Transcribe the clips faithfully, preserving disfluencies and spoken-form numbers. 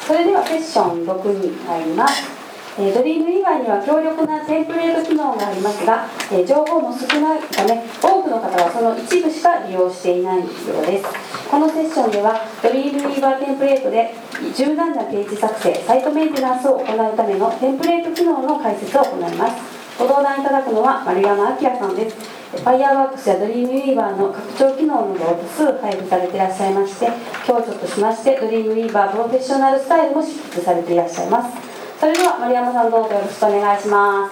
それではセッションろくに入ります。えー、ドリーム以外には強力なテンプレート機能がありますが、えー、情報も少ないため多くの方はその一部しか利用していないようです。このセッションではドリームウィーバーテンプレートで柔軟なページ作成、サイトメンテナンスを行うためのテンプレート機能の解説を行います。ご登壇いただくのは丸山明さんです。ファイアーワークスやドリームウィーバーの拡張機能などを多数配布されていらっしゃいまして、共著としましてドリームウィーバープロフェッショナルスタイルも執筆されていらっしゃいます。それでは丸山さん、どうぞよろしくお願いします。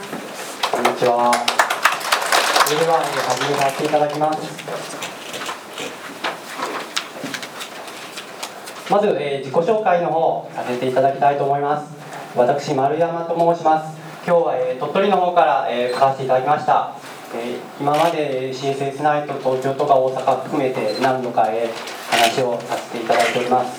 こんにちは。それでは始めさせていただきます。まず、えー、自己紹介の方させていただきたいと思います。私、丸山と申します。今日は、えー、鳥取の方から、えー、来させていただきました。えー、今まで シーエスエス ナイト東京とか大阪含めて何度か、えー、話をさせていただいております。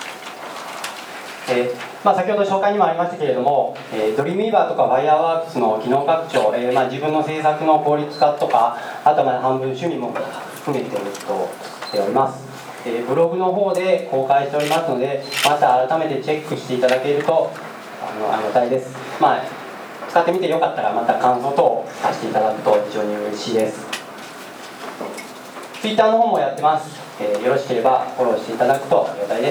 えーまあ、先ほど紹介にもありましたけれども、えー、ドリームウィーバーとかファイアーワークスの機能拡張、えーまあ、自分の制作の効率化とか、あとはまあ半分趣味も含めて、えっと、作っております。えー、ブログの方で公開しておりますので、また改めてチェックしていただけるとあのありがたいです。まあ、使ってみてよかったらまた感想等をさせていただくと非常に嬉しいです。Twitter の方もやってます。えー、よろしければフォローしていただくとありがたいです。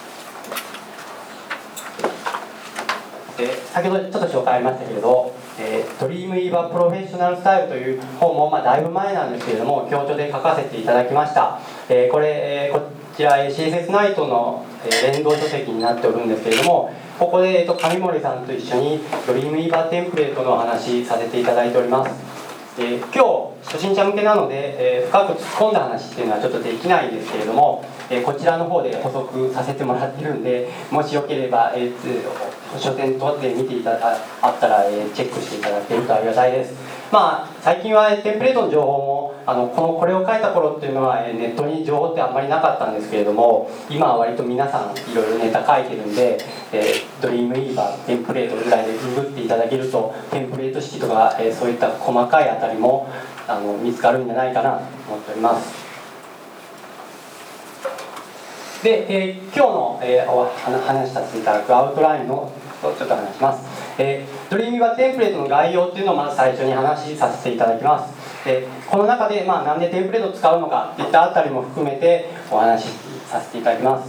えー、先ほどちょっと紹介ありましたけれど、えー、ドリームウィーバープロフェッショナルスタイルという本も、まあ、だいぶ前なんですけれども、共著で書かせていただきました。えー、これ、えー、こちら シーエスエス ナイトの、えー、連動書籍になっておるんですけれども、ここで、えー、と上森さんと一緒にドリームウィーバーテンプレートのお話させていただいております。えー、今日初心者向けなので、えー、深く突っ込んだ話っていうのはちょっとできないんですけれども、えー、こちらの方で補足させてもらってるんで、もしよければ、えー、書店取って見ていただあったら、えー、チェックしていただけるとありがたいです。まあ、最近はテンプレートの情報もあのこのこれを書いた頃っていうのはネットに情報ってあんまりなかったんですけれども、今は割と皆さんいろいろネタ書いてるんで、えー、ドリームウィーバーテンプレートぐらいでググっていただけるとテンプレート式とか、えー、そういった細かいあたりもあの見つかるんじゃないかなと思っております。で、えー、今日の、えー、お話させていただくアウトラインのちょっと話します。えー、ドリームウィーバーテンプレートの概要っていうのをまず最初に話させていただきます。でこの中で、まあ、なんでテンプレートを使うのかといったあたりも含めてお話しさせていただきます。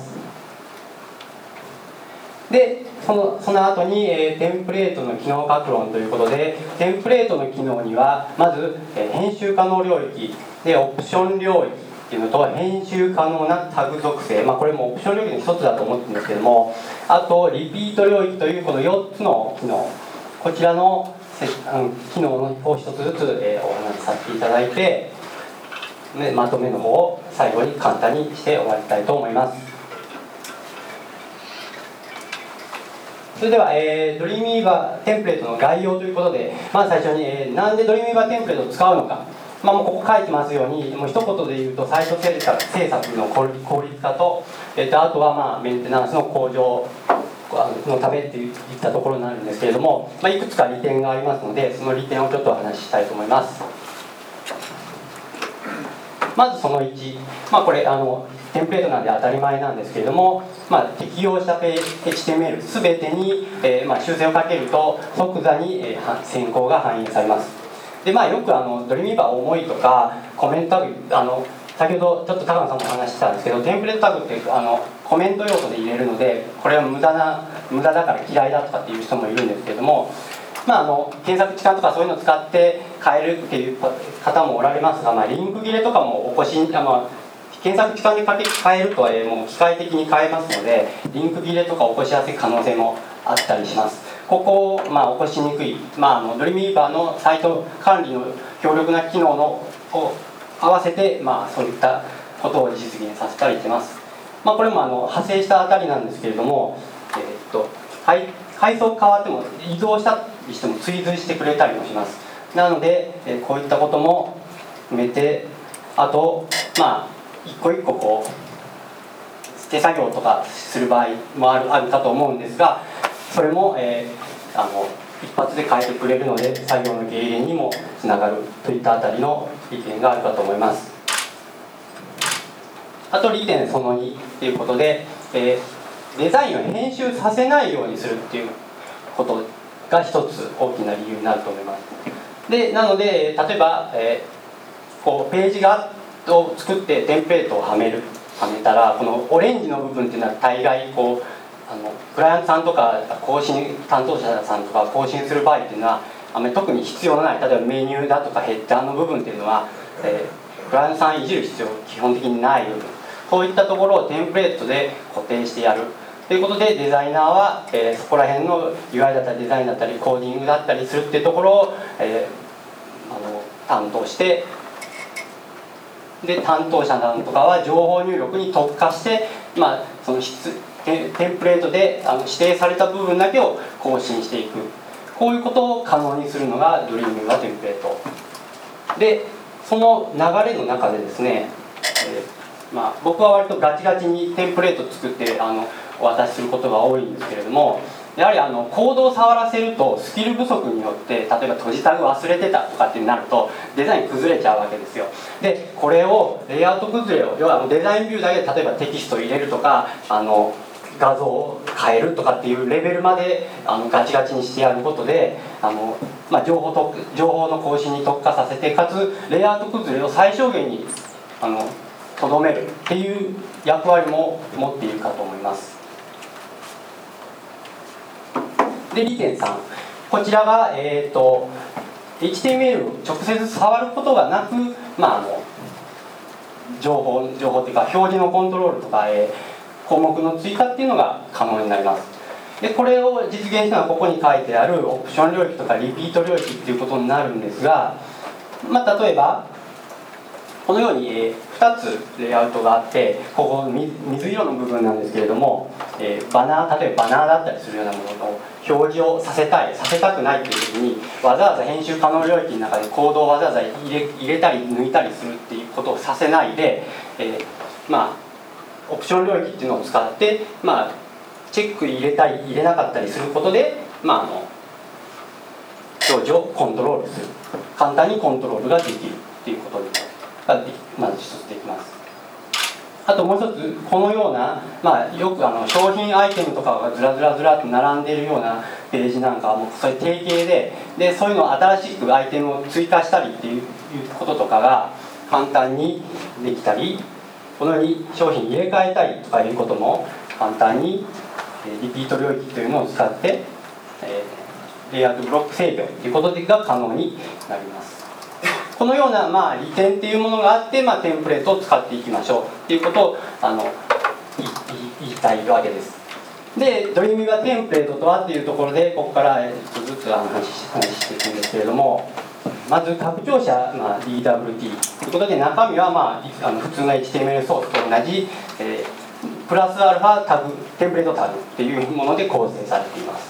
でそのその後に、えー、テンプレートの機能各論ということで、テンプレートの機能にはまず、えー、編集可能領域でオプション領域っていうのと編集可能なタグ属性、まあ、これもオプション領域の一つだと思ってるんですけども、あとリピート領域というこのよっつの機能、こちらの機能を一つずつ、えー、お話しさせていただいて、ね、まとめの方を最後に簡単にして終わりたいと思います。それでは、えー、ドリームウィーバーテンプレートの概要ということで、まず最初に、えー、なんでドリームウィーバーテンプレートを使うのか、まあ、もうここ書いてますように、もう一言で言うとサイト制作の効率化と、えー、とあとはまあメンテナンスの向上のためっていったところになるんですけれども、まあ、いくつか利点がありますので、その利点をちょっとお話ししたいと思います。まずそのいち、まあ、これあのテンプレートなんで当たり前なんですけれども、まあ、適用した エイチティーエムエル 全てに、えーまあ、修正をかけると即座に、えー、変更が反映されます。で、まあ、よくあのドリームウィーバー重いとかコメントタグ、あの先ほどちょっと高野さんもお話ししたんですけど、テンプレートタグってあのコメント要素で入れるので、これは無駄な無駄だから嫌いだとかっていう人もいるんですけれども、まあ、あの検索置換とかそういうのを使って変えるっていう方もおられますが、まあ、リンク切れとかも起こしあの検索置換で変えると、えー、もう機械的に変えますので、リンク切れとか起こしやすい可能性もあったりします。ここを、まあ、起こしにくい、まあ、あのドリームウィーバーのサイト管理の強力な機能のを合わせて、まあ、そういったことを実現させたりしてます。まあ、これもあの派生したあたりなんですけれども、えー、っとはい階層変わっても移動したりしても追随してくれたりもします。なので、えー、こういったことも含めて、あとまあ一個一個こう手作業とかする場合もあるあるかと思うんですが、それも、えー、あの一発で変えてくれるので作業の軽減にもつながるといったあたりの利点があるかと思います。あと利点そのにということで、えーデザインを編集させないようにするっていうことが一つ大きな理由になると思います。でなので例えば、えー、こうページがを作ってテンプレートをはめるはめたら、このオレンジの部分っていうのは大概こうあのクライアントさんとか更新担当者さんとか更新する場合っていうのはあまり特に必要のない、例えばメニューだとかヘッダーの部分っていうのは、えー、クライアントさんいじる必要基本的にない部分、そういったところをテンプレートで固定してやるということで、デザイナーは、えー、そこら辺の ユーアイ だったりデザインだったりコーディングだったりするっていうところを、えー、あの担当して、で担当者さんとかは情報入力に特化して、まあ、その質テンプレートであの指定された部分だけを更新していく、こういうことを可能にするのがドリームはテンプレートで、その流れの中でですね、えーまあ、僕は割とガチガチにテンプレート作ってあのお渡しすることが多いんですけれども、やはりあのコードを触らせるとスキル不足によって例えば閉じタグ忘れてたとかってなるとデザイン崩れちゃうわけですよ。でこれをレイアウト崩れを要はデザインビューだけで例えばテキストを入れるとかあの画像を変えるとかっていうレベルまであのガチガチにしてやることであの、まあ、情報と情報の更新に特化させて、かつレイアウト崩れを最小限にあのとどめるっていう役割も持っているかと思います。で利点さん、こちらが、えー、と エイチティーエムエル を直接触ることがなく、まあ、あの情報情報というか表示のコントロールとか、えー、項目の追加っていうのが可能になります。でこれを実現したのはここに書いてあるオプション領域とかリピート領域っていうことになるんですが、まあ、例えばこのように、えー、ふたつレイアウトがあって、ここ水色の部分なんですけれども、えー、バナー例えばバナーだったりするようなものの表示をさせたいさせたくないっていう時にわざわざ編集可能領域の中でコードをわざわざ入れ、入れたり抜いたりするっていうことをさせないで、えー、まあオプション領域っていうのを使って、まあ、チェック入れたり入れなかったりすることで、まあ、あの表示をコントロールする、簡単にコントロールができるっていうことですがまず一つできます。あともう一つこのような、まあ、よくあの商品アイテムとかがずらずらずらと並んでいるようなページなんかはもうそれ定型で、でそういうのを新しくアイテムを追加したりっていうこととかが簡単にできたり、このように商品入れ替えたりとかいうことも簡単にリピート領域というのを使って、えー、レイアウトブロック制御ということが可能になります。このような、まあ、利点っていうものがあって、まあ、テンプレートを使っていきましょうっていうことをあの言いたいわけです。でドリームがテンプレートとはっていうところでここからちょっとずつ話していくんですけれども、まず拡張子は、まあ、ディーダブリューティー ということで中身は、まあ、あの普通の エイチティーエムエル ソースと同じ、えー、プラスアルファタグテンプレートタグっていうもので構成されています。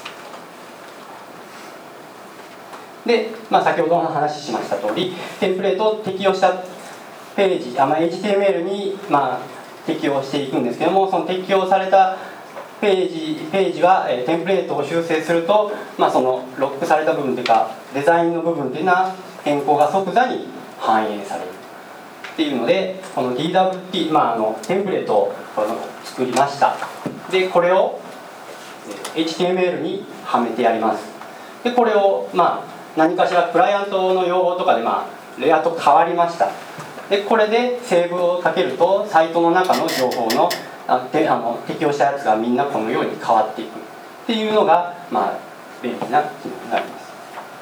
で、まあ、先ほどの話しました通りテンプレートを適用したページ、あまあ、エイチティーエムエル に、まあ、適用していくんですけども、その適用されたページ、ページは、えー、テンプレートを修正すると、まあ、そのロックされた部分というかデザインの部分というのは変更が即座に反映されるっていうので、この ディーダブリューティー、まあ、あのテンプレートをこの作りました。でこれを エイチティーエムエル にはめてやります。でこれを、まあ何かしらクライアントの要望とかで、まあ、レイアウト変わりました。でこれでセーブをかけるとサイトの中の情報のあてあの適用したやつがみんなこのように変わっていくっていうのが、まあ、便利な機能になります。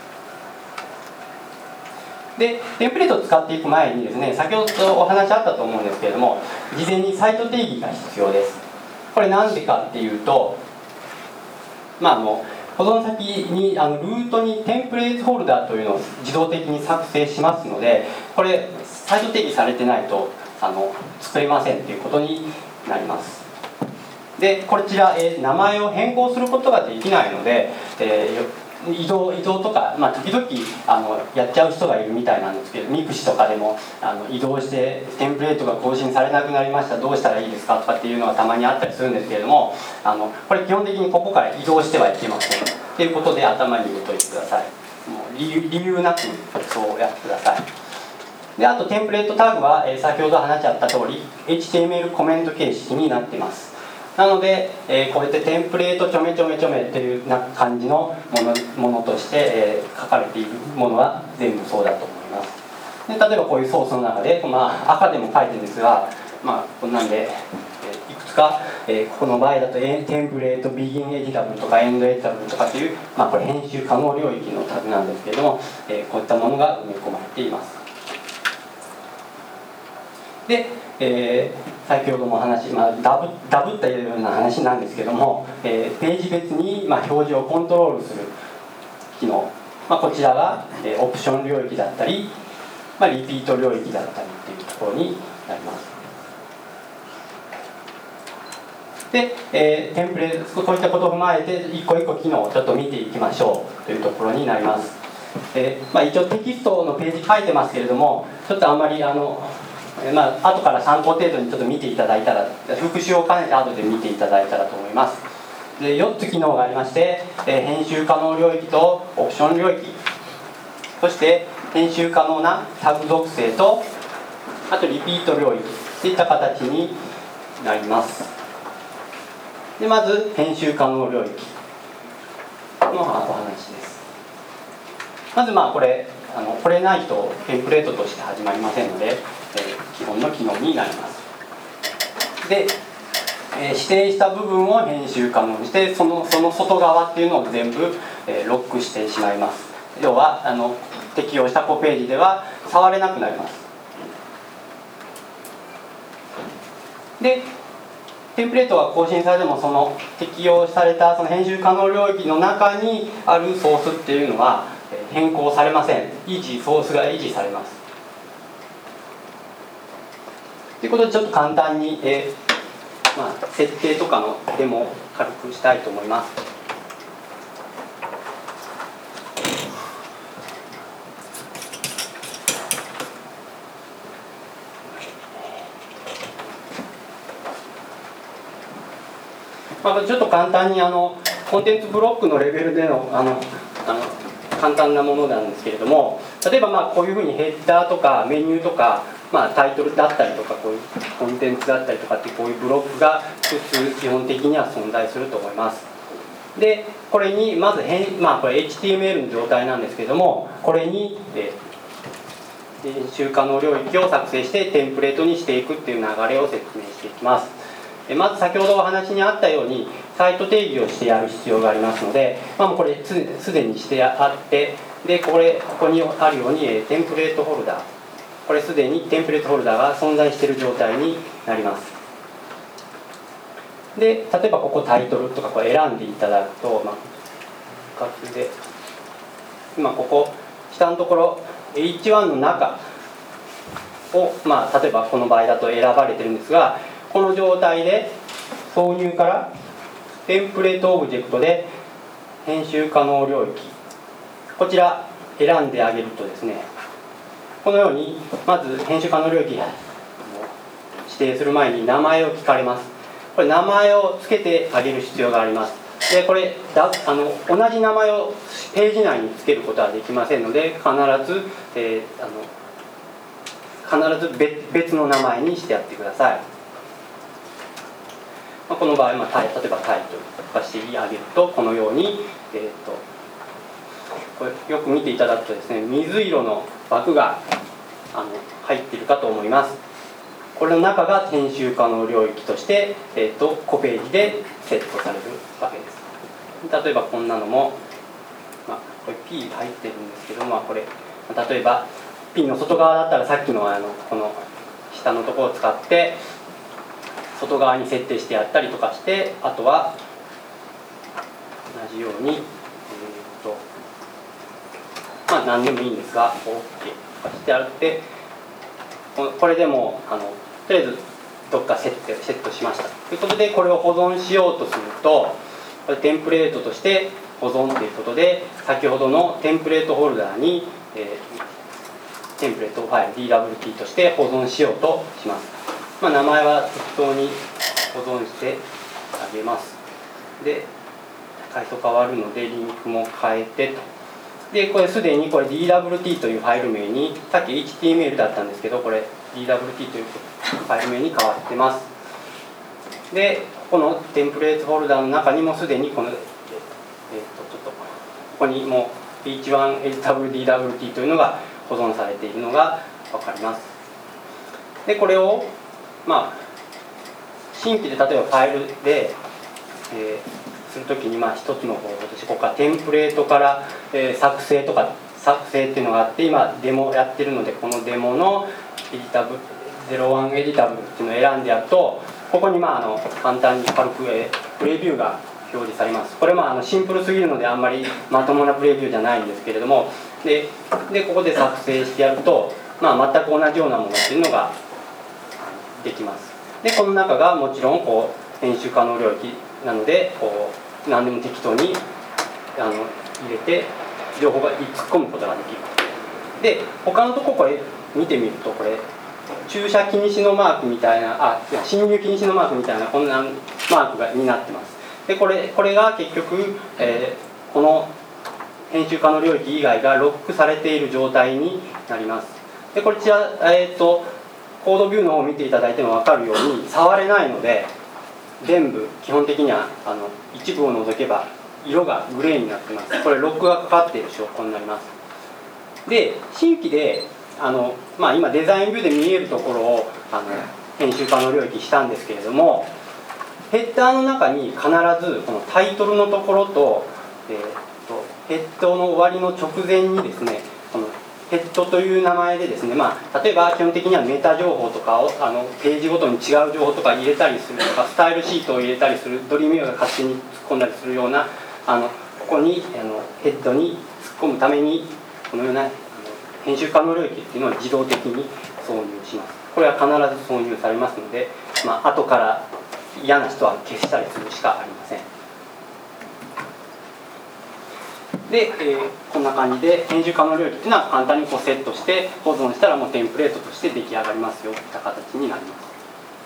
でテンプレートを使っていく前にですね、先ほどお話あったと思うんですけれども、事前にサイト定義が必要です。これなんでかっていうと、まああの保存先にあのルートにテンプレートフォルダというのを自動的に作成しますので、これサイト定義されてないとあの作れませんということになります。でこちら、えー、名前を変更することができないので、えー移動移動とか、まあ、時々あのやっちゃう人がいるみたいなんですけど、ミクシとかでもあの移動してテンプレートが更新されなくなりました、どうしたらいいですかとかっていうのがたまにあったりするんですけれども、あのこれ基本的にここから移動してはいけませんっていうことで頭に入れておいてください。もう理由、理由なくそうやってください。であとテンプレートタグは、えー、先ほど話しあった通り エイチティーエムエル コメント形式になっています。 なので、えー、こうやってテンプレートちょめちょめちょめっていうな感じのもの、ものとして、えー、書かれているものは全部そうだと思います。で例えばこういうソースの中で、まあ、赤でも書いてるんですが、まあ、こんなんで、えー、いくつか、えー、ここの場合だとテンプレートビギンエディタブルとかエンドエディタブルとかという、まあ、これ編集可能領域のタグなんですけれども、えー、こういったものが埋め込まれています。で、えー、先ほども話、まあ、ダブ、ダブったような話なんですけども、えー、ページ別に、まあ、表示をコントロールする機能、まあ、こちらが、えー、オプション領域だったり、まあ、リピート領域だったりっていうところになります。で、えー、テンプレート、こういったことを踏まえて一個一個機能をちょっと見ていきましょうというところになります。えーまあ、一応テキストのページ書いてますけれども、ちょっとあんまりあのまあ後から参考程度にちょっと見ていただいたら、復習を兼ねて後で見ていただいたらと思います。でよっつ機能がありまして、えー、編集可能領域とオプション領域、そして編集可能なタグ属性と、あとリピート領域といった形になります。でまず編集可能領域のお話です。まずまあこれあのこれないとテンプレートとして始まりませんので、えー、基本の機能になります。で、えー、指定した部分を編集可能にして、そのその外側っていうのを全部、えー、ロックしてしまいます。要はあの適用したページでは触れなくなります。でテンプレートが更新されても、その適用されたその編集可能領域の中にあるソースっていうのは変更されません。維持ソースが維持されます。ということでちょっと簡単に、えーまあ、設定とかのデモを軽くしたいと思います。まあ、ちょっと簡単にあのコンテンツブロックのレベルでのあのあの簡単なものなんですけれども、例えばまあこういうふうにヘッダーとかメニューとか、まあ、タイトルだったりとか、こういうコンテンツだったりとかってこういうブロックが普通基本的には存在すると思います。でこれにまず編、まあ、これ エイチティーエムエル の状態なんですけれども、これにえ編集可能領域を作成してテンプレートにしていくっていう流れを説明していきます。まず先ほどお話にあったようにサイト定義をしてやる必要がありますので、まあ、もうこれすでにしてあって、でこれここにあるようにテンプレートホルダー、これすでにテンプレートホルダーが存在している状態になります。で例えばここタイトルとかこれ選んでいただくと、まあ、活で今ここ下のところ エイチワン の中を、まあ、例えばこの場合だと選ばれてるんですが、この状態で挿入からテンプレートオブジェクトで編集可能領域、こちら選んであげるとですね、このようにまず編集可能領域指定する前に名前を聞かれます。これ名前を付けてあげる必要があります。でこれだあの同じ名前をページ内に付けることはできませんので、必ず、えー、あの必ず 別, 別の名前にしてやってください。この場合、まあ、例えばタイトルとかしてあげるとこのように、えー、とこれよく見ていただくとですね、水色の枠があの入っているかと思います。これの中が編集可能領域として、えー、とコページでセットされるわけです。例えばこんなのも、まあ、これ P 入ってるんですけど、まあ、これ例えば P の外側だったらさっきのあのこの下のところを使って外側に設定してやったりとかして、あとは同じように、えーとまあ、何でもいいんですが OK とかしてあって、これでもあのとりあえずどっかセット、セットしましたということで、これを保存しようとすると、これテンプレートとして保存ということで、先ほどのテンプレートホルダーに、えー、テンプレートファイル ディーダブリューティー として保存しようとします。まあ、名前は適当に保存してあげます。で、階層変わるのでリンクも変えてと。で、これすでにこれ ディーダブリューティー というファイル名に、さっき エイチティーエムエル だったんですけど、これ ディーダブリューティー というファイル名に変わってます。で、ここのテンプレートフォルダの中にもすでにこの、えー、とちょっとここにもう エイチワン エディタブル ディーダブリューティー というのが保存されているのが分かります。でこれをまあ新規で例えばファイルで、えー、するときにまあ一つの方法としてここからテンプレートから、えー、作成とか作成っていうのがあって今デモやってるのでこのデモのエディタブルゼロワンエディタブルっていうのを選んでやるとここにまああの簡単に軽く、えー、プレビューが表示されます。これまああのシンプルすぎるのであんまりまともなプレビューじゃないんですけれどもででここで作成してやると、まあ、全く同じようなものっていうのができます。でこの中がもちろんこう編集可能領域なのでこう何でも適当にあの入れて情報が突っ込むことができる。で他のとここれ見てみるとこれ駐車禁止のマークみたいなあ進入禁止のマークみたいなこんなマークがになってます。でこれこれが結局、えー、この編集可能領域以外がロックされている状態になります。でこちら、えー、とコードビューの方を見ていただいても分かるように触れないので全部基本的にはあの一部を除けば色がグレーになってます。これロックがかかっている証拠になります。で新規であの、まあ、今デザインビューで見えるところをあの編集可能領域したんですけれどもヘッダーの中に必ずこのタイトルのところと、えー、とヘッドの終わりの直前にですねこのヘッドという名前でですね、まあ、例えば基本的にはメタ情報とかをあのページごとに違う情報とか入れたりするとかスタイルシートを入れたりするドリームウェアが勝手に突っ込んだりするようなあのここにあのヘッドに突っ込むためにこのようなあの編集可能領域っていうのは自動的に挿入します。これは必ず挿入されますので、まあ後から嫌な人は消したりするしかありません。で、えー、こんな感じで編集可能領域っていうのは簡単にこうセットして保存したらもうテンプレートとして出来上がりますよといった形になります。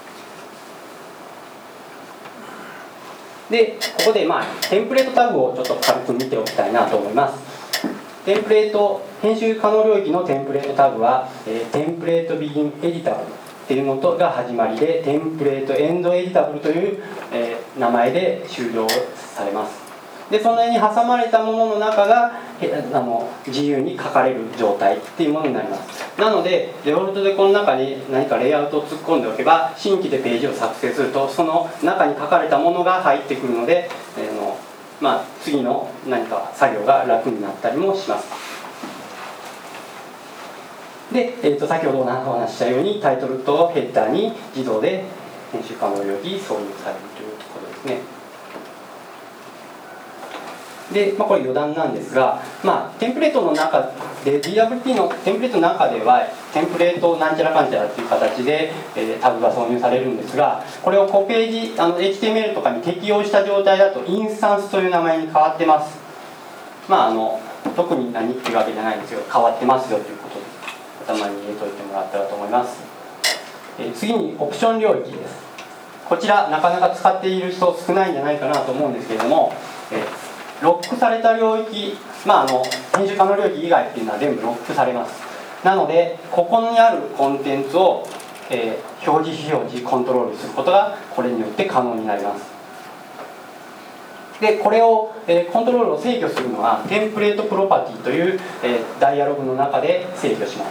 でここでまあテンプレートタグをちょっと軽く見ておきたいなと思います。テンプレート編集可能領域のテンプレートタグは、えー、テンプレートビギンエディタブルっていうのが始まりでテンプレートエンドエディタブルという、えー、名前で終了されます。でその辺に挟まれたものの中があの自由に書かれる状態っていうものになります。なのでデフォルトでこの中に何かレイアウトを突っ込んでおけば新規でページを作成するとその中に書かれたものが入ってくるので、えーのまあ、次の何か作業が楽になったりもします。で、えー、と先ほどお話ししたようにタイトルとヘッダーに自動で編集可能領域挿入されるというところですね。で、まあ、これ余談なんですが、まあ、テンプレートの中で ディーダブリューティー のテンプレートの中ではテンプレートなんちゃらかんちゃらっていう形で、えー、タグが挿入されるんですがこれをこうページあの エイチティーエムエル とかに適用した状態だとインスタンスという名前に変わってます。まああの特に何っていうわけじゃないんですけど変わってますよということで頭に入れといてもらったらと思います。えー、次にオプション領域です。こちらなかなか使っている人少ないんじゃないかなと思うんですけれども、えーロックされた領域、まあ、あの編集可能領域以外っていうのは全部ロックされます。なのでここにあるコンテンツを、えー、表示非表示コントロールすることがこれによって可能になります。でこれを、えー、コントロールを制御するのはテンプレートプロパティという、えー、ダイアログの中で制御します。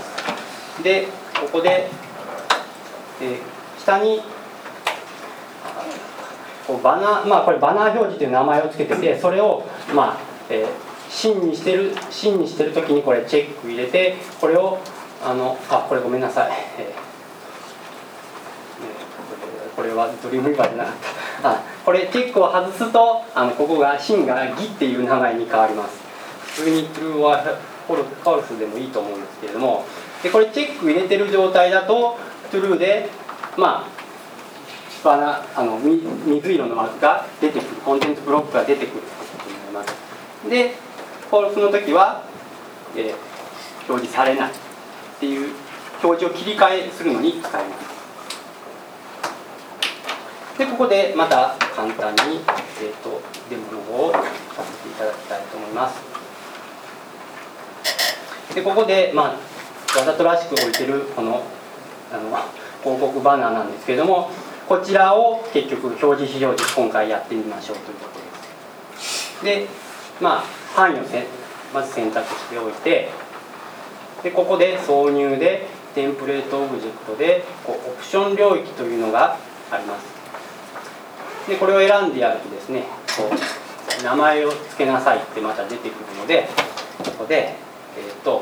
でここで、えー、下にバナー、まあこれバナー表示という名前をつけててそれをまあ、えー、真にしてる真にしてる時にこれチェック入れてこれをあのあこれごめんなさい、えー、これはドリームリバーじゃなかったあこれチェックを外すとあのここが真が偽っていう名前に変わります。普通にトゥルーはフォルスでもいいと思うんですけれどもでこれチェック入れてる状態だとトゥルーでまあバナあの水色のマークが出てくるコンテンツブロックが出てくるということになります。でフォルスの時は、えー、表示されないっていう表示を切り替えするのに使います。でここでまた簡単に、えー、とデモの方をさせていただきたいと思います。でここで、まあ、わざとらしく置いてるこのあの広告バナーなんですけれどもこちらを結局表示非表示今回やってみましょうということです。でまあ範囲をせまず選択しておいて、でここで挿入でテンプレートオブジェクトでこうオプション領域というのがあります。でこれを選んでやるとですね、こう名前を付けなさいってまた出てくるので、ここでえっと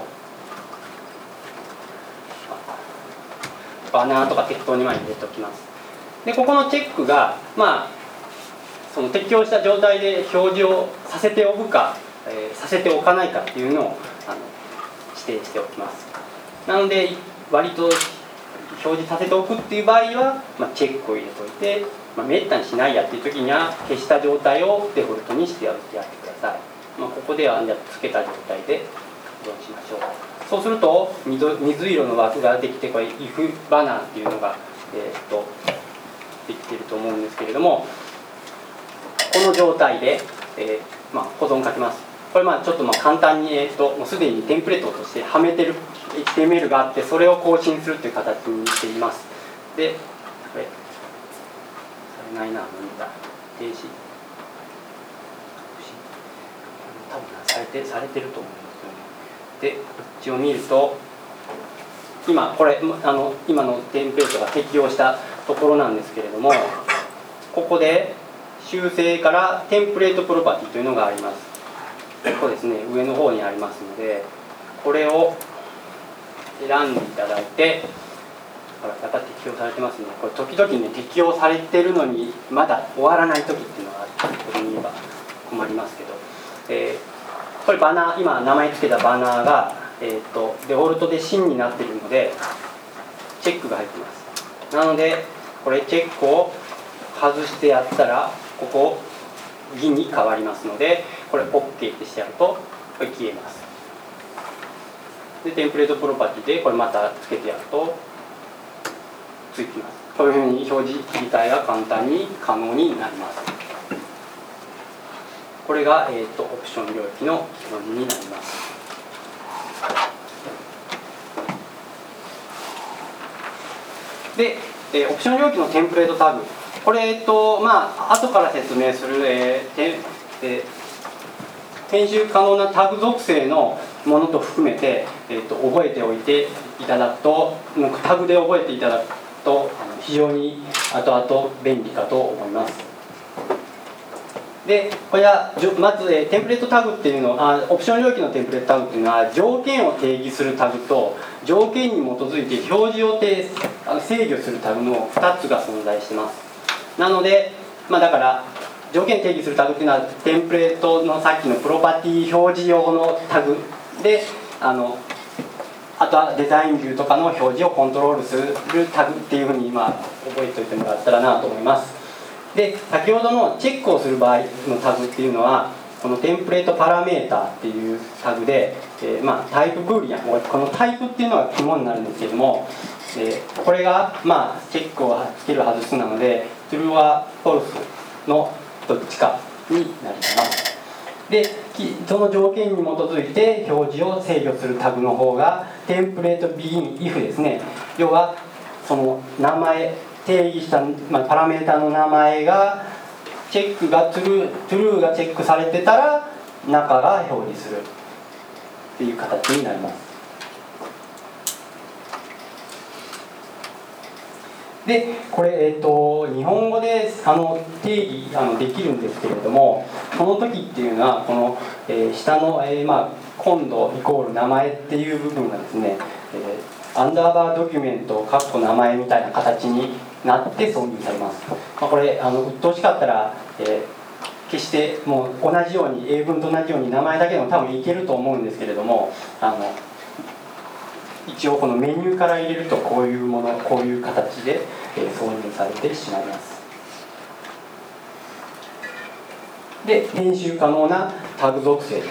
バナーとか適当に前に入れておきます。でここのチェックがまあその適用した状態で表示をさせておくか、えー、させておかないかっていうのをあの指定しておきます。なので割と表示させておくっていう場合は、まあ、チェックを入れといて、まあ、めったにしないやっていう時には消した状態をデフォルトにしてやってください。まあ、ここではつけた状態でどうしましょう。そうすると 水, 水色の枠ができて、これ if バナーっていうのが、えー、っとできていると思うんですけれども、この状態で、えーまあ、保存かけます。これまあちょっとまあ簡単に、えー、っともうすでにテンプレートとしてはめてる エイチティーエムエル があって、それを更新するという形にしています。でこれされないな、無理だ、停止多分されてされてると思うんですよね。でこっちを見ると今これあの今のテンプレートが適用したところなんですけれども、ここで修正からテンプレートプロパティというのがあります。ここですね、上の方にありますので、これを選んでいただいて、ほらやっぱ適用されてますね。これ時々ね適用されてるのにまだ終わらない時っていうのがあって、ここに言えば困りますけど、えー、これバナー、今名前付けたバナーが、えー、とデフォルトで真になっているのでチェックが入ってます。なのでこれチェックを外してやったらここ偽に変わりますので、これ OK ってしてやるとこれ消えます。でテンプレートプロパティでこれまたつけてやるとつきます。こういうふうに表示切り替えが簡単に可能になります。これが、えー、とオプション領域の基本になります。で、えー、オプション領域のテンプレートタグ、これ、えっとまあ後から説明する、えーてえー編集可能なタグ属性のものと含めて、えー、と覚えておいていただくと、タグで覚えていただくと非常に後々便利かと思います。でこれはまず、えー、テンプレートタグっていうのは、オプション領域のテンプレートタグっていうのは条件を定義するタグと条件に基づいて表示を定あの制御するタグのふたつが存在してます。なので、まあ、だから条件定義するタグっていうのはテンプレートのさっきのプロパティ表示用のタグで、あのあとはデザインビューとかの表示をコントロールするタグっていうふうにまあ覚えておいてもらったらなと思います。で先ほどのチェックをする場合のタグっていうのはこのテンプレートパラメータっていうタグで、えー、まあタイプブーリアン、このタイプっていうのが肝になるんですけども、えー、これがまあチェックをつける外すなので True は False のどっちかになります。でその条件に基づいて表示を制御するタグの方がテンプレート begin if ですね。要はその名前定義した、まあ、パラメータの名前がチェックが True, True がチェックされてたら中が表示するっていう形になります。でこれ、えー、と日本語であの定義あのできるんですけれども、その時っていうのはこの、えー、下の、えーまあ、今度イコール名前っていう部分がですね、えー、アンダーバードキュメント括弧名前みたいな形になって挿入されます。まあ、これあの鬱陶しかったら、えー、決してもう同じように英文と同じように名前だけでも多分いけると思うんですけれども、あの一応このメニューから入れるとこういうものこういう形で、えー、挿入されてしまいます。で編集可能なタグ属性です。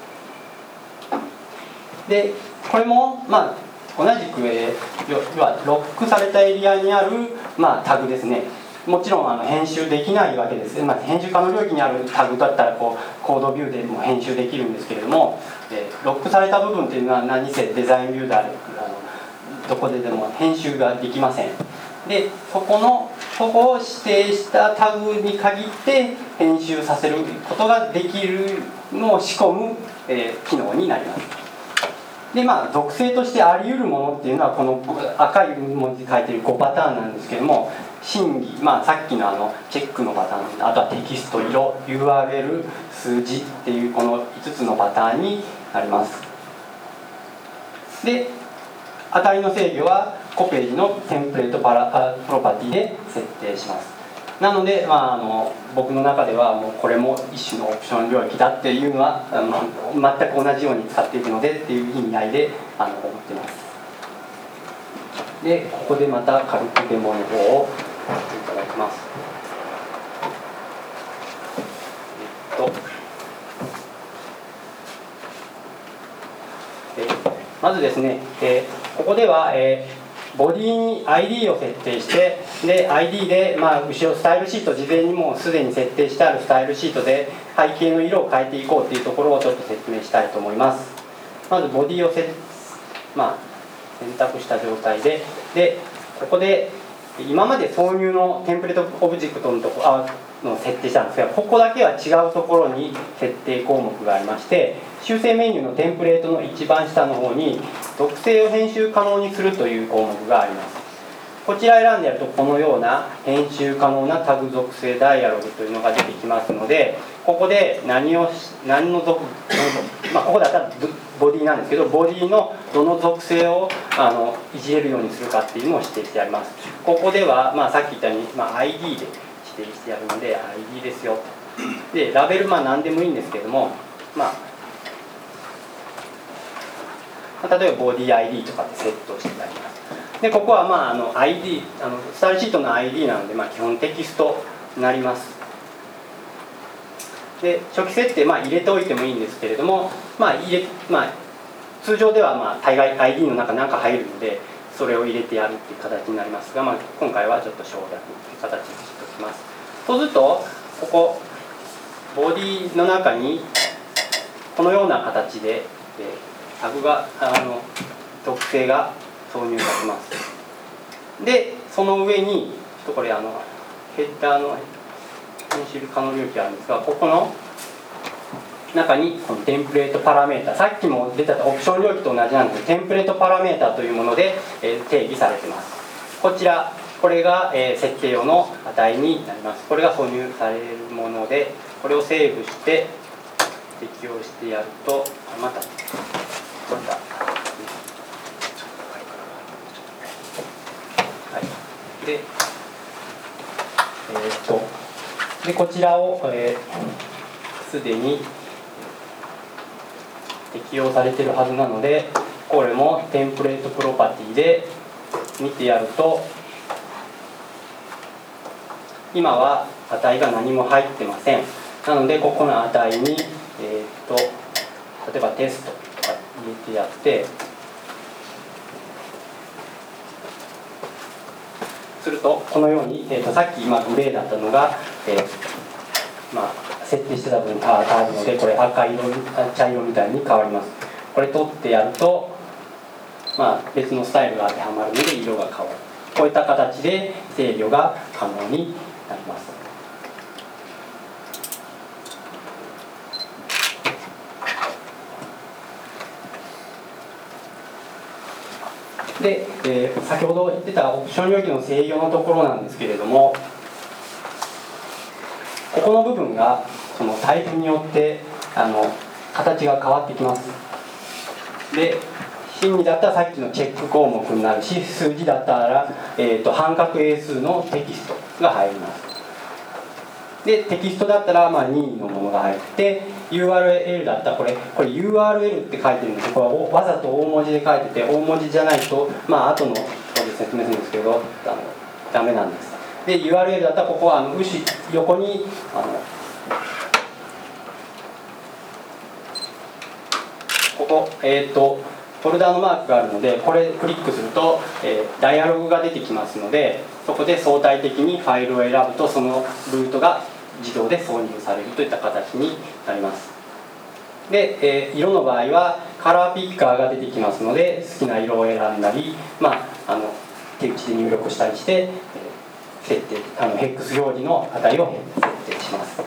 でこれもまあ同じく、えー、要はロックされたエリアにある、まあ、タグですね。もちろんあの編集できないわけです、まあ、編集可能領域にあるタグだったらこうコードビューでも編集できるんですけれども、えー、ロックされた部分っていうのは何せデザインビューであるあのどこででも編集ができません。 でそこのそこを指定したタグに限って編集させることができるのを仕込む、えー、機能になります。でまあ属性としてあり得るものっていうのはこの赤い文字で書いてるごパターンなんですけども、真偽、まあ、さっきのあのチェックのパターン、あとはテキスト、色、ユーアールエル、数字っていうこのいつつのパターンになります。で値の制御はコページのテンプレートパラプロパティで設定します。なので、まあ、あの僕の中ではもうこれも一種のオプション領域だっていうのはあの全く同じように使っていくのでっていう意味合いであの思っています。でここでまた軽くデモの方をやっていただきます。えっとえまずですね、えー、ここでは、えーボディに アイディー を設定して、で アイディー で、まあ、後ろスタイルシート、事前にもうすでに設定してあるスタイルシートで背景の色を変えていこうというところをちょっと説明したいと思います。まずボディをせ、まあ、選択した状態で、でここで今まで挿入のテンプレートオブジェクトのとこあの設定したんですが、ここだけは違うところに設定項目がありまして、修正メニューのテンプレートの一番下の方に属性を編集可能にするという項目があります。こちら選んでやるとこのような編集可能なタグ属性ダイアログというのが出てきますので、ここで何を何の属、まあ、ここだったらボディなんですけど、ボディのどの属性をあのいじれるようにするかっていうのを指定してあります。ここでは、まあ、さっき言ったように、まあ、アイディー で指定してやるので アイディー ですよ。でラベル、まあ何でもいいんですけども、まあ、例えばボディ アイディー とかってセットしてあります。でここは、まあ、あの アイディー あのスタイルシートの アイディー なので、まあ、基本テキストになります。で初期設定、まあ、入れておいてもいいんですけれども、まあ入れまあ、通常では、まあ、大概 アイディー の中なんか入るのでそれを入れてやるっていう形になりますが、まあ、今回はちょっと省略という形にしておきます。そうするとここボディの中にこのような形で、えー、タグがあの属性が挿入されます。でその上にこれあのヘッダーの編集可能領域あるんですが、ここの中にこのテンプレートパラメータ、さっきも出たオプション領域と同じなんですけど、テンプレートパラメータというもので、えー、定義されています。こちらこれが、えー、設定用の値になります。これが挿入されるもので、これをセーブして適用してやるとまたまたで、えー、っとでこちらをすで、えー、に適用されているはずなので、これもテンプレートプロパティで見てやると、今は値が何も入ってません。なのでここの値に、えー、っと例えばテストとか入れてやって、するとこのように、えー、とさっき今グレーだったのが、えーまあ、設定してた分変わるので、これ赤色茶色みたいに変わります。これ取ってやると、まあ、別のスタイルが当てはまるので色が変わる。こういった形で制御が可能になります。で、えー、先ほど言ってたオプション領域の制御のところなんですけれども、ここの部分がそのタイプによってあの形が変わってきます。で真偽だったらさっきのチェック項目になるし、数字だったら、えー、と半角英数のテキストが入ります。でテキストだったら、まあ、任意のものが入って、 ユーアールエル だったらこれこれ ユーアールエル って書いてるんですけど、これはわざと大文字で書いてて、大文字じゃないと、まあ後のここで説明するんですけど、あのダメなんです。で ユーアールエル だったらここはあの後横にあのここえっ、ー、とフォルダのマークがあるので、これクリックすると、えー、ダイアログが出てきますので、そこで相対的にファイルを選ぶとそのルートが自動で挿入されるといった形になります。で、えー、色の場合はカラーピッカーが出てきますので、好きな色を選んだり、まあ、あの手打ちで入力したりして、えー、設定あのヘックス表示の値を設定します。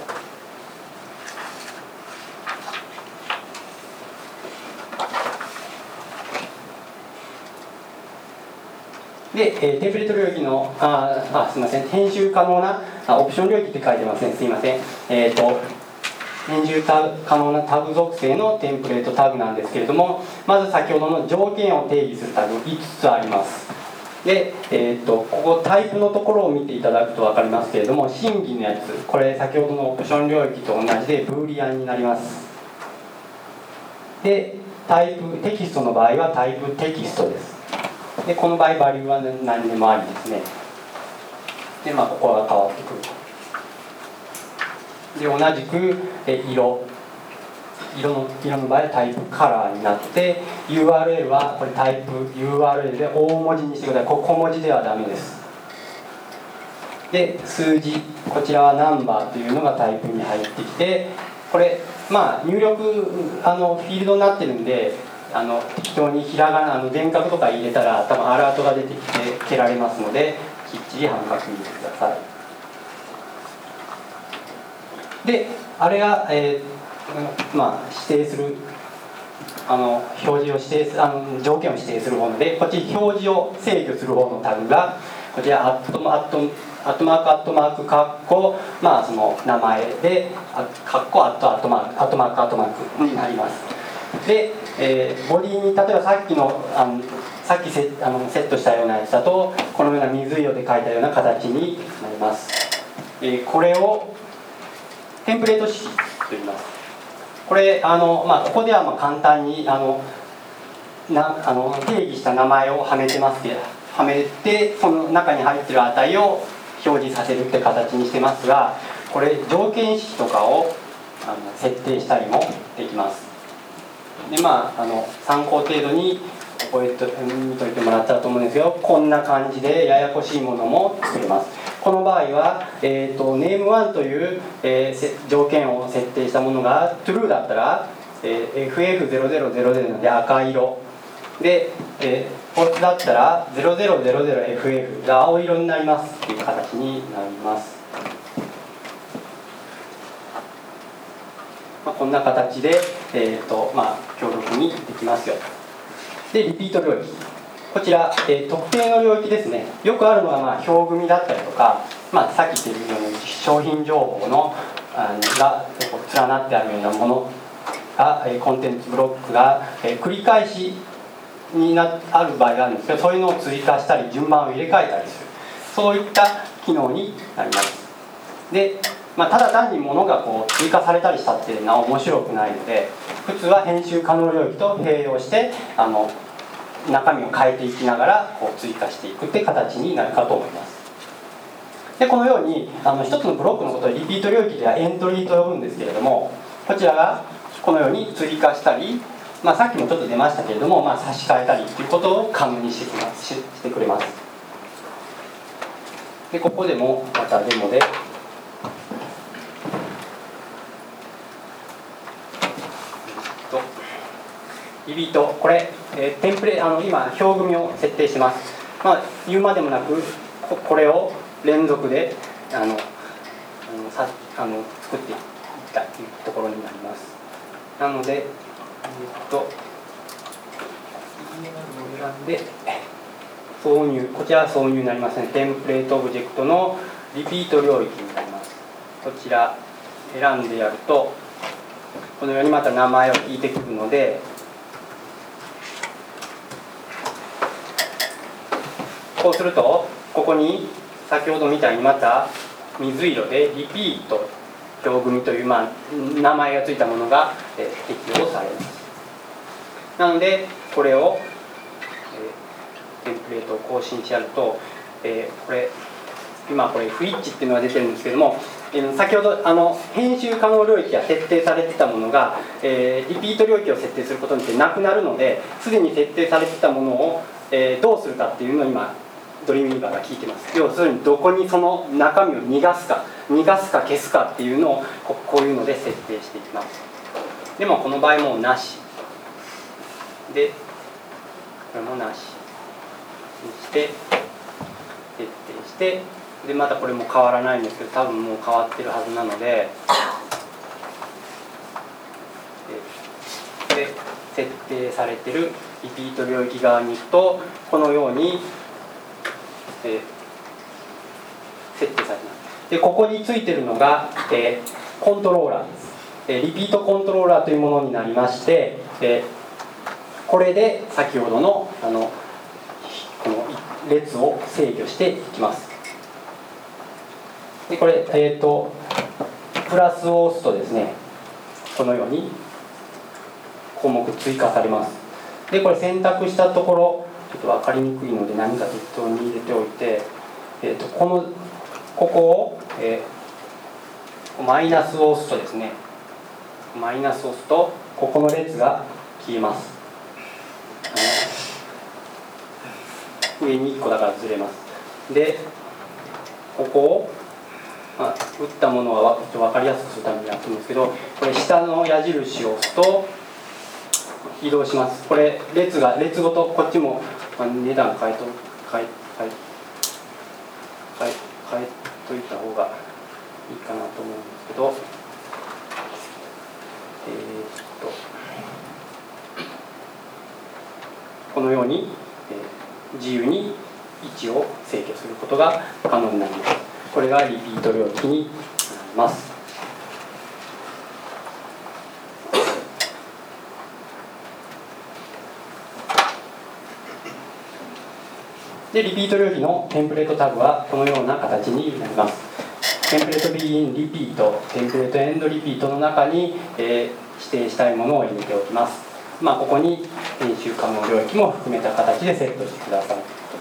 で、えー、テンプレート領域のああすみません編集可能なあオプション領域って書いてますね。すみません。えーと編集可能なタグ属性のテンプレートタグなんですけれども、まず先ほどの条件を定義するタグいつつあります。で、えー、とここタイプのところを見ていただくと分かりますけれども、真偽のやつ、これ先ほどのオプション領域と同じでブーリアンになります。で、タイプテキストの場合はタイプテキストです。で、この場合バリューは何でもありですね。で、まあここが変わってくると。で、同じくえ色色の色の場合はタイプカラーになって、 ユーアールエル はこれタイプ ユーアールエル で大文字にしてください。小文字ではダメです。で、数字、こちらはナンバーというのがタイプに入ってきて、これまあ入力あのフィールドになってるんで、あの適当にひらがなあの電角とか入れたら多分アラートが出てきて消られますので、きっちり半角にしてください。で、あれが、えーまあ、指定するあの表示を指定すあの条件を指定する方で、こっち表示を制御する方のタグがこちらアットアットアットマークアットマークカッコ、まあその名前でカッコアットアットマークアットマークアットマークになります。で、えー、ボディに例えばさっきのあのさっきセあのセットしたようなやつだとこのような水色で書いたような形になります。えー、これをテンプレート式と言います。これあの、まあ、ここではまあ簡単にあのなあの定義した名前をはめてますけど、はめてその中に入っている値を表示させるって形にしてますが、これ条件式とかをあの設定したりもできます。で、まあ、あの参考程度に覚えて見といてもらったらと思うんですけど、こんな感じでややこしいものも作れます。この場合は、えーと、ネームワンという、えー、条件を設定したものが true だったら、えー、エフエフゼロゼロゼロゼロ なので赤色で、えー、false だったら ゼロゼロゼロゼロエフエフ が青色になりますっていう形になります。まあ、こんな形で、えーとまあ、強力にできますよ。で、リピート領域、こちら、えー、特定の領域ですね。よくあるのは、まあ、表組だったりとか、まあ、さっき言ったように商品情報のあのが連なってあるようなものが、えー、コンテンツブロックが、えー、繰り返しになある場合があるんですけど、そういうのを追加したり順番を入れ替えたりする、そういった機能になります。で、まあ、ただ単に物がこう追加されたりしたっていうのは面白くないので、普通は編集可能領域と併用してあの中身を変えていきながらこう追加していくって形になるかと思います。で、このようにあの一つのブロックのことをリピート領域ではエントリーと呼ぶんですけれども、こちらがこのように追加したり、まあ、さっきもちょっと出ましたけれども、まあ、差し替えたりということを可能にしてきます、し、してくれます。で、ここでもまたデモでリピート、これ、えー、テンプレあの今表組を設定します。まあ、言うまでもなく こ, これを連続であのあのさあの作っていったというところになります。なので、えー、っと選んで挿入、こちらは挿入になりますね。テンプレートオブジェクトのリピート領域になります。こちら選んでやるとこのようにまた名前を聞いてくるので、こうするとここに先ほどみたいにまた水色でリピート表組という、まあ、名前がついたものが、えー、適用されます。なのでこれを、えー、テンプレートを更新してやると、えー、これ今これフイッチっていうのが出てるんですけども、えー、先ほどあの編集可能領域が設定されてたものが、えー、リピート領域を設定することによってなくなるので、すでに設定されてたものを、えー、どうするかっていうのを今ドリームウィーバーが聞いてます。要するにどこにその中身を逃がすか逃がすか消すかっていうのを こ, こういうので設定していきます。でもこの場合もなしで、これもなしにして、 設定して、でまたこれも変わらないんですけど、多分もう変わってるはずなので、で設定されてるリピート領域側に行くと、このように、えー、設定されてます。でここについてるのが、えー、コントローラーです。えー、リピートコントローラーというものになりまして、えー、これで先ほどのあのこの列を制御していきます。でこれ、えーと、プラスを押すとですね、このように項目追加されます。でこれ選択したところ、ちょっと分かりにくいので何か適当に入れておいて、えーと、このここを、えー、マイナスを押すとですね、マイナスを押すとここの列が消えます。上にいっこだからずれます。でここを、まあ、打ったものはちょっと分かりやすくするためにやってるんですけど、これ下の矢印を押すと移動します。これ列が列ごとこっちも、まあ、値段変えと変え変え変え変えといた方がいいかなと思うんですけど、えー、っとこのように、えー、自由に位置を制御することが可能になります。これがリピート領域になります。でリピート領域のテンプレートタグはこのような形になります。テンプレート begin リピート、テンプレート end リピートの中に、えー、指定したいものを入れておきます。まあ、ここに編集可能領域も含めた形でセットしてくださいということ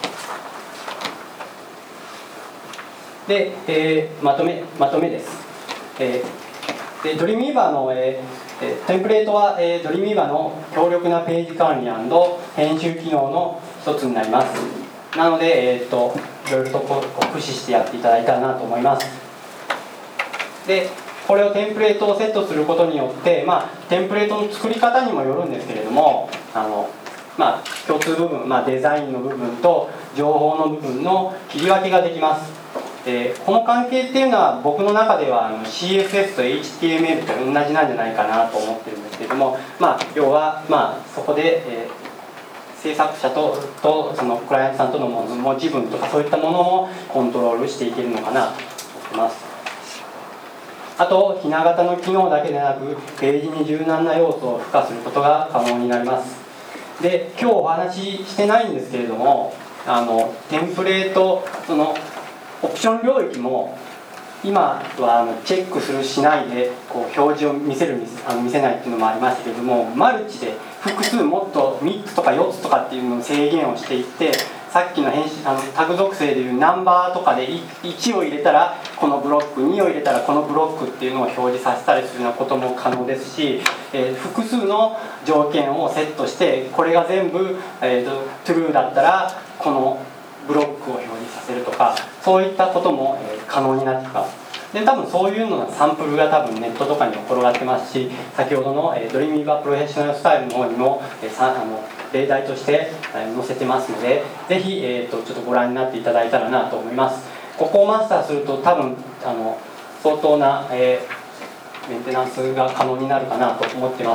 です。で、えー、まとめまとめです。えー、でドリームウィーバーの、えー、テンプレートは、えー、ドリームウィーバーの強力なページ管理&編集機能の一つになります。なので、えー、といろいろとこう駆使してやっていただいたらなと思います。でこれをテンプレートをセットすることによって、まあ、テンプレートの作り方にもよるんですけれども、あの、まあ、共通部分、まあ、デザインの部分と情報の部分の切り分けができます。でこの関係っていうのは僕の中ではあの シーエスエス と エイチティーエムエル と同じなんじゃないかなと思ってるんですけれども、まあ、要は、まあ、そこで、えー、制作者と、とそのクライアントさんとの文字文とかそういったものもコントロールしていけるのかなと思ってます。あと、ひな型の機能だけでなく、ページに柔軟な要素を付加することが可能になります。で、今日お話ししてないんですけれども、あのテンプレート、そのオプション領域も今はあのチェックするしないでこう表示を見せるあの見せないっていうのもありましたけれども、マルチで複数もっとみっつとかよっつとかっていうのを制限をしていって、さっきの編集あのタグ属性でいうナンバーとかでいちを入れたらこのブロック、にを入れたらこのブロックっていうのを表示させたりするようなことも可能ですし、えー、複数の条件をセットしてこれが全部、えーと、true だったらこのブロックを表示させるとか、そういったことも、えー、可能になってきます。で多分そういうののサンプルが多分ネットとかにも転がってますし、先ほどの、えー、ドリームウィーバープロフェッショナルスタイルの方にも、えー、さあの例題として、えー、載せてますので、ぜひ、えー、とちょっとご覧になっていただいたらなと思います。ここをマスターすると多分あの相当な、えー、メンテナンスが可能になるかなと思ってます。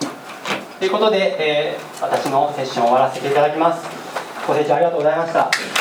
ということで、えー、私のセッションを終わらせていただきます。ご清聴ありがとうございました。